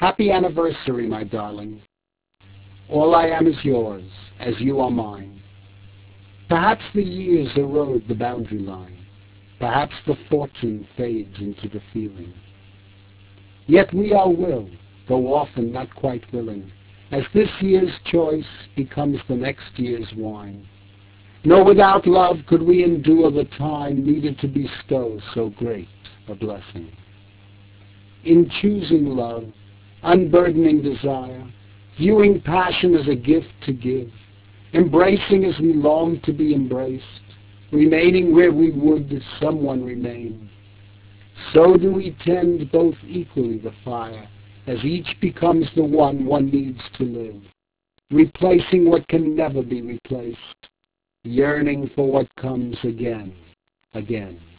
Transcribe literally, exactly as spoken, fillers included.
Happy anniversary, my darling. All I am is yours, as you are mine. Perhaps the years erode the boundary line. Perhaps the fortune fades into the feeling. Yet we are will, though often not quite willing, as this year's choice becomes the next year's wine. Nor without love could we endure the time needed to bestow so great a blessing. In choosing love, unburdening desire, viewing passion as a gift to give, embracing as we long to be embraced, remaining where we would someone remain, so do we tend both equally the fire, as each becomes the one one needs to live, replacing what can never be replaced, yearning for what comes again, again.